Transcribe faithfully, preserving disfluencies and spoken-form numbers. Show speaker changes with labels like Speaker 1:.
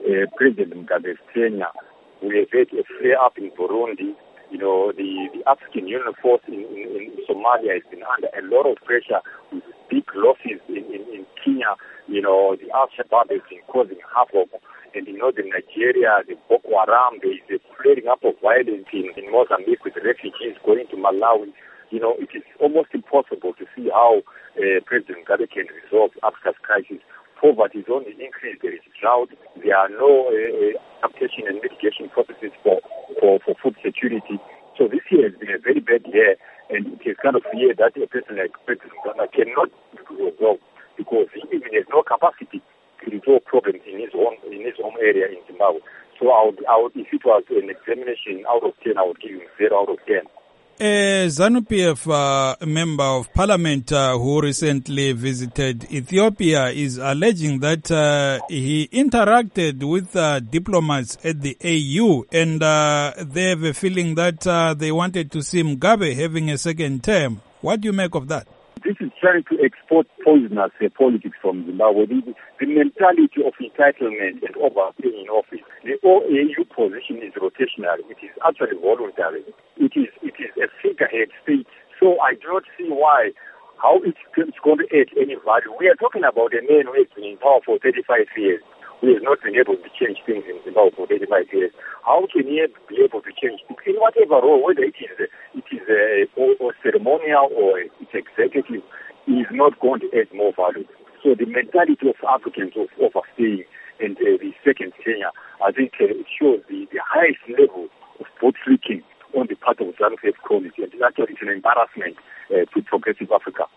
Speaker 1: uh, President Mugabe's tenure, we have had a flare-up in Burundi. You know, the, the African Union Force in, in, in Somalia has been under a lot of pressure with big losses in, in, in Kenya. You know, the Al-Shabaab has been causing havoc. And in northern Nigeria, the Boko Haram, there is a flaring up of violence in, in Mozambique with refugees going to Malawi. You know, it is almost impossible to see how uh, President Mugabe can resolve Africa's crisis. Poverty is only increased. There is drought. There are no uh, adaptation and mitigation processes for, for, for food security. So this year has been a very bad year, and it is kind of a year that a person like President Mugabe cannot resolve because he even has no capacity to resolve problems in his own in his own area in Zimbabwe. So I would, I would, if it was an examination out of ten, I would give him zero out of ten.
Speaker 2: A ZANU-P F uh, member of parliament uh, who recently visited Ethiopia is alleging that uh, he interacted with uh, diplomats at the A U and uh, they have a feeling that uh, they wanted to see Mugabe having a second term. What do you make of that?
Speaker 1: This is trying to export poisonous uh, politics from Zimbabwe. The, the mentality of entitlement and overstaying in office. The A U position is rotational. It is actually voluntary. It is it is a figurehead state. So I do not see why, how it's going to add any value. We are talking about a man who has been in power for thirty-five years. Who has not been able to change things in Zimbabwe for thirty-five years. How can he be able to change things in whatever role, whether it is it is a, or, or ceremonial or it's executive, he is not going to add more value. So the mentality of Africans of overstaying and uh, the second tenure, I think uh, it shows the, the highest level of bootlicking on the part of ZANU-P F cronies. And actually it's an embarrassment uh, to progressive Africa.